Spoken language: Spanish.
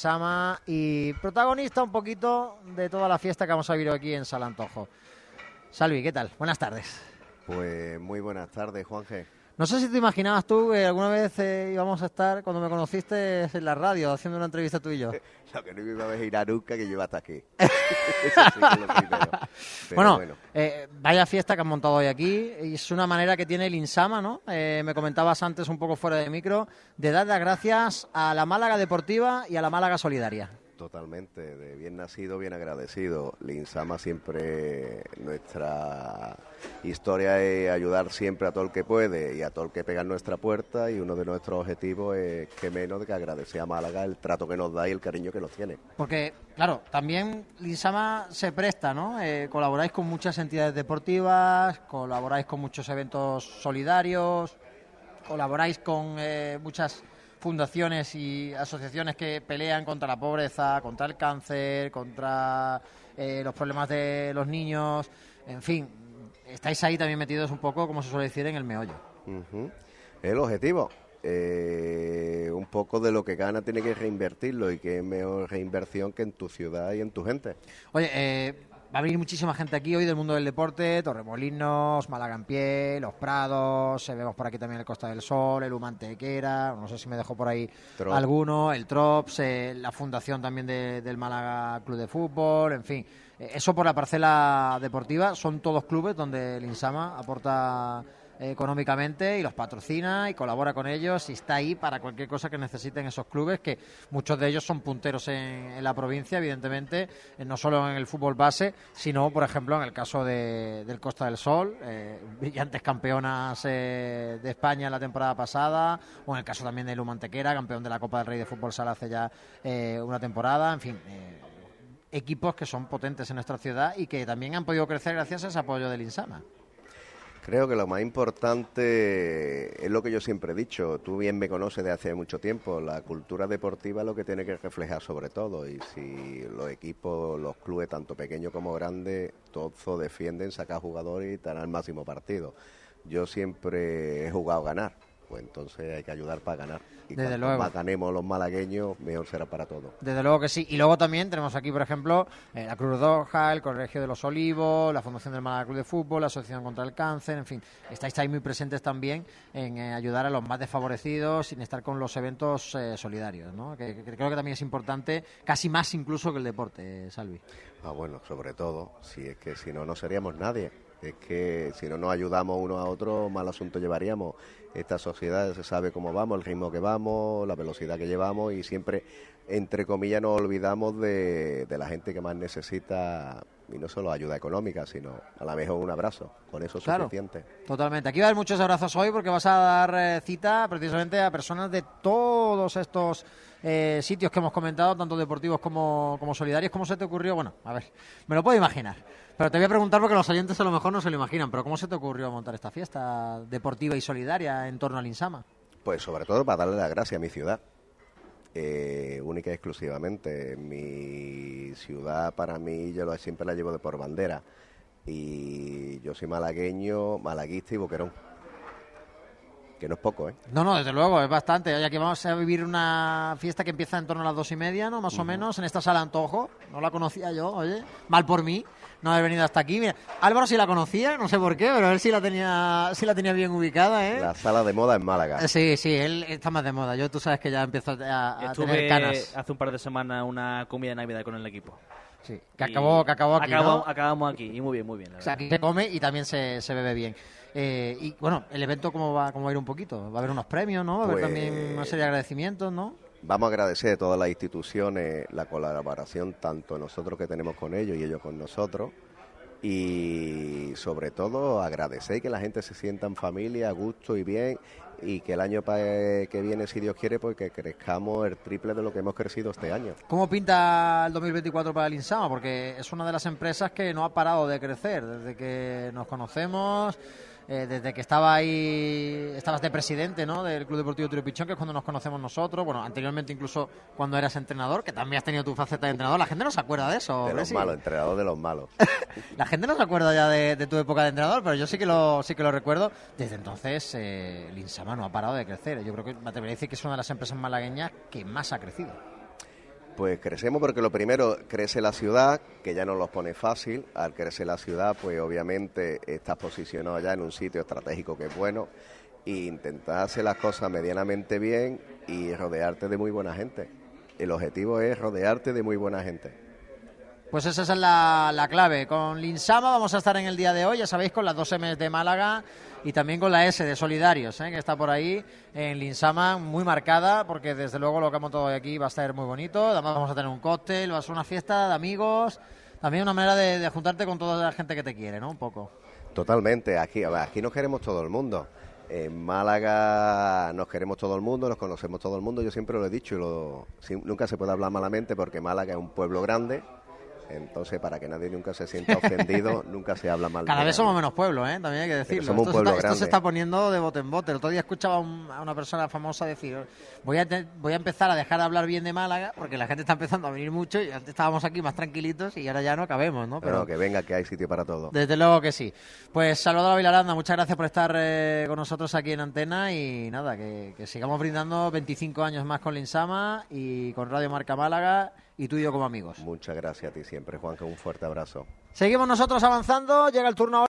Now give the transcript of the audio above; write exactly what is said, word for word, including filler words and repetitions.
Linsama y protagonista un poquito de toda la fiesta que vamos a vivir aquí en Salantojo. Salvi, ¿qué tal? Buenas tardes. Pues muy buenas tardes, Juanje. No sé si te imaginabas tú que alguna vez eh, íbamos a estar, cuando me conociste, en la radio, haciendo una entrevista tú y yo. Lo que no me iba a imaginar nunca que yo iba hasta aquí. Eso sí que es lo primero. Pero bueno, bueno. Eh, vaya fiesta que han montado hoy aquí. Y es una manera que tiene el Linsama, ¿no? Eh, me comentabas antes, un poco fuera de micro, de dar las gracias a la Málaga Deportiva y a la Málaga Solidaria. Totalmente, de bien nacido, bien agradecido. Linsama siempre, nuestra historia es ayudar siempre a todo el que puede y a todo el que pega en nuestra puerta, y uno de nuestros objetivos es que menos de que agradecer a Málaga el trato que nos da y el cariño que nos tiene. Porque, claro, también Linsama se presta, ¿no? Eh, colaboráis con muchas entidades deportivas, colaboráis con muchos eventos solidarios, colaboráis con eh, muchas fundaciones y asociaciones que pelean contra la pobreza, contra el cáncer, contra eh, los problemas de los niños, en fin, estáis ahí también metidos un poco, como se suele decir, en el meollo. Uh-huh. El objetivo, eh, un poco de lo que gana tiene que reinvertirlo, y qué mejor reinversión que en tu ciudad y en tu gente. Oye, eh, va a venir muchísima gente aquí hoy del mundo del deporte, Torremolinos, Málaga en pie, Los Prados, eh, vemos por aquí también el Costa del Sol, el Humantequera, no sé si me dejo por ahí Trop. alguno, el Trops, eh, la fundación también de, del Málaga Club de Fútbol, en fin. Eh, eso por la parcela deportiva, son todos clubes donde el Linsama aporta económicamente y los patrocina y colabora con ellos y está ahí para cualquier cosa que necesiten esos clubes, que muchos de ellos son punteros en, en la provincia, evidentemente, eh, no solo en el fútbol base, sino, por ejemplo, en el caso de, del Costa del Sol, eh, brillantes campeonas eh, de España la temporada pasada, o en el caso también del Humantequera, campeón de la Copa del Rey de Fútbol Sala hace ya eh, una temporada, en fin, eh, equipos que son potentes en nuestra ciudad y que también han podido crecer gracias a ese apoyo del Linsama. Creo que lo más importante es lo que yo siempre he dicho, tú bien me conoces de hace mucho tiempo, la cultura deportiva es lo que tiene que reflejar sobre todo, y si los equipos, los clubes, tanto pequeños como grandes, todos defienden sacar jugadores y estar al máximo partido. Yo siempre he jugado a ganar, pues entonces hay que ayudar para ganar. Y Desde cuanto luego. más ganemos los malagueños, mejor será para todos. Desde luego que sí. Y luego también tenemos aquí, por ejemplo, eh, la Cruz Roja, el Colegio de los Olivos, la Fundación del Málaga Club de Fútbol, la Asociación contra el Cáncer, en fin. Estáis ahí muy presentes también en eh, ayudar a los más desfavorecidos, sin estar con los eventos eh, solidarios, ¿no? Que, que creo que también es importante, casi más incluso que el deporte, Salvi. Ah, bueno, sobre todo, si es que si no, no seríamos nadie. Es que si no nos ayudamos unos a otros, mal asunto llevaríamos. Esta sociedad se sabe cómo vamos, el ritmo que vamos, la velocidad que llevamos, y siempre, entre comillas, nos olvidamos de, de la gente que más necesita, y no solo ayuda económica, sino a lo mejor un abrazo. Con eso es Claro, suficiente. Totalmente. Aquí va a haber muchos abrazos hoy porque vas a dar eh, cita precisamente a personas de todos estos eh, sitios que hemos comentado, tanto deportivos como, como solidarios. ¿Cómo se te ocurrió? Bueno, a ver, me lo puedo imaginar. Pero te voy a preguntar porque los oyentes a lo mejor no se lo imaginan. Pero ¿cómo se te ocurrió montar esta fiesta deportiva y solidaria en torno al Linsama? Pues sobre todo para darle las gracias a mi ciudad. Eh, única y exclusivamente. Mi ciudad, para mí, yo lo, siempre la llevo de por bandera. Y yo soy malagueño, malaguista y boquerón. Que no es poco, ¿eh? No, no, desde luego, es bastante. Oye, aquí vamos a vivir una fiesta que empieza en torno a las dos y media, ¿no? Más uh-huh. o menos, en esta sala Antojo. No la conocía yo, oye. Mal por mí no haber venido hasta aquí. Mira, Álvaro sí la conocía, no sé por qué, pero él sí la tenía sí la tenía bien ubicada, ¿eh? La sala de moda en Málaga. Sí, sí, él está más de moda. Yo, tú sabes que ya empiezo a, a tener canas. Hace un par de semanas una comida de Navidad con el equipo. Sí, que acabó, que acabó aquí, acabamos, ¿no? Acabamos aquí, y muy bien, muy bien. La o sea, aquí se come y también se, se bebe bien. Eh, y bueno, el evento, ¿cómo va, cómo va a ir un poquito? Va a haber unos premios, ¿no? Va a haber pues, también una serie de agradecimientos, ¿no? Vamos a agradecer a todas las instituciones la colaboración, tanto nosotros que tenemos con ellos y ellos con nosotros. Y sobre todo agradecer que la gente se sienta en familia, a gusto y bien, y que el año que viene, si Dios quiere, pues que crezcamos el triple de lo que hemos crecido este año. ¿Cómo pinta el dos mil veinticuatro para el Linsama? Porque es una de las empresas que no ha parado de crecer desde que nos conocemos. Eh, desde que estaba ahí, estabas de presidente, ¿no?, del Club Deportivo Tiro Pichón, que es cuando nos conocemos nosotros. Bueno, anteriormente incluso cuando eras entrenador, que también has tenido tu faceta de entrenador. La gente no se acuerda de eso. De los ¿sí? malos, entrenador de los malos. La gente no se acuerda ya de, de tu época de entrenador, pero yo sí que lo sí que lo recuerdo. Desde entonces, eh, el Linsama no ha parado de crecer. Yo creo que me atrevería a decir que es una de las empresas malagueñas que más ha crecido. Pues crecemos porque lo primero, crece la ciudad, que ya no los pone fácil. Al crecer la ciudad, pues obviamente estás posicionado ya en un sitio estratégico que es bueno, e intentar hacer las cosas medianamente bien y rodearte de muy buena gente. El objetivo es rodearte de muy buena gente. Pues esa es la, la clave. Con Linsama vamos a estar en el día de hoy, ya sabéis, con las dos M's de Málaga y también con la S de Solidarios, ¿eh? que está por ahí en Linsama, muy marcada, porque desde luego lo que hemos montado hoy aquí va a estar muy bonito. Además vamos a tener un cóctel, va a ser una fiesta de amigos, también una manera de, de juntarte con toda la gente que te quiere, ¿no? Un poco. Totalmente, aquí, aquí nos queremos todo el mundo. En Málaga nos queremos todo el mundo, nos conocemos todo el mundo. Yo siempre lo he dicho y lo, nunca se puede hablar malamente porque Málaga es un pueblo grande. Entonces, para que nadie nunca se sienta ofendido, nunca se habla mal. Cada de vez somos menos pueblo, ¿eh? También hay que decirlo. Somos Esto, un pueblo se está, grande. Esto se está poniendo de bote en bote. El otro día escuchaba un, a una persona famosa decir, voy a, te, voy a empezar a dejar de hablar bien de Málaga porque la gente está empezando a venir mucho y antes estábamos aquí más tranquilitos y ahora ya no cabemos, ¿no? Pero no, que venga, que hay sitio para todo. Desde luego que sí. Pues Salvador Vilaranda, muchas gracias por estar eh, con nosotros aquí en Antena y nada, que, que sigamos brindando veinticinco años más con Linsama y con Radio Marca Málaga y tú y yo como amigos. Muchas gracias a ti siempre, Juanjo, un fuerte abrazo. Seguimos nosotros avanzando, llega el turno ahora.